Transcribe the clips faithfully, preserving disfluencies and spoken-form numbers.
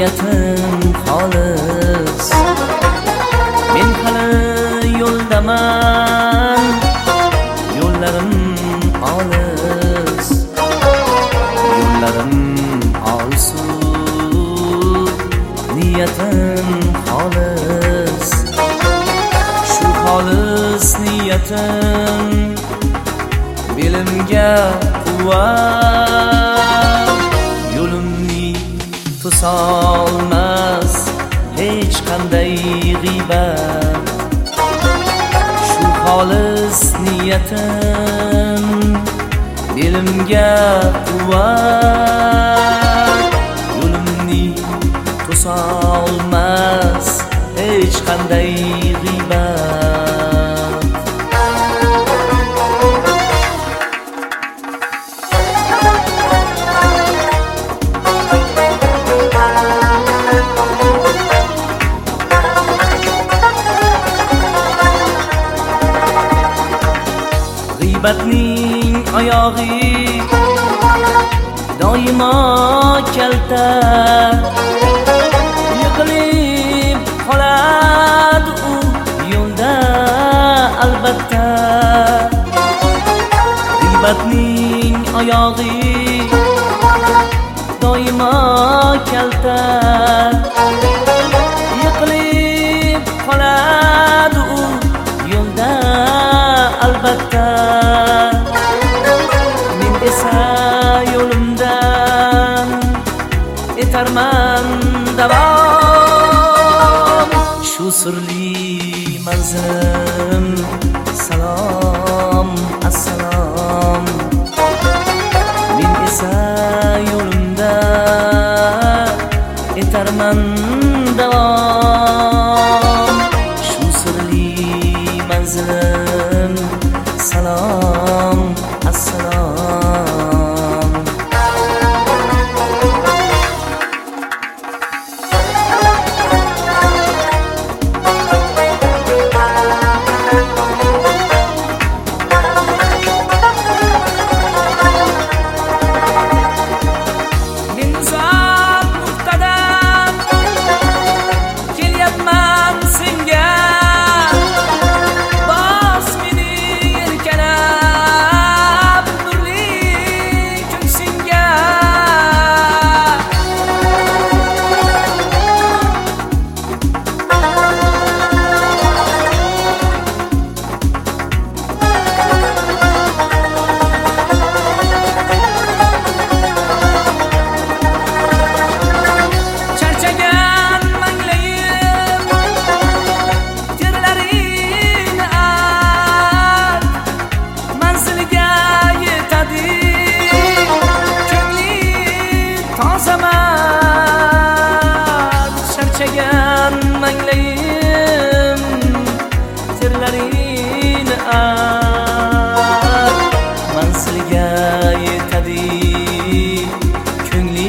niyatim xolis. Men hali yo'ldaman, yo'llarim olis, yo'llarim olsun, niyatim xolis. Shu xolis niyatim belimga quvvat, yo'limni to'solmas hech qanday g'iybat. Shu xolis niyatim belimga quvvat, yo'limni to'solmas hech qanday g'iybat. G'iybatning oyog'i doimo kalta, yiqilib qoladi u yo'lda albatta. G'iybatning oyog'i doimo kalta, yiqilib qoladi u yo'lda albatta. Men esa yo'limdan etarman davom. Shu sirli manzilim salom assalom. Men esa yo'limda etarman davom. Shu sirli manzilim salom assalom. Men uzoq nuqtadan kelyapman senga, bos meni erkalab nurli ko'ksingga. Charchagan manglayim terlarin art, manziliga yetadi ko'ngli tozaman. Charchagan manglayim terlarin art, manziliga yetadi ko'ngli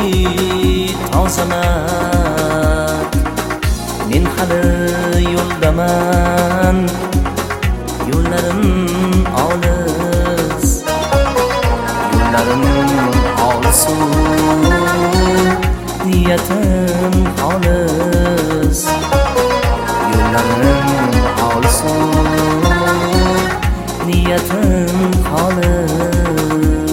tozaman. Men hali yo'ldaman, yo'llarim olis, yo'llarim olsun, niyatim xolis, yo'llarim olsun, niyatim xolis.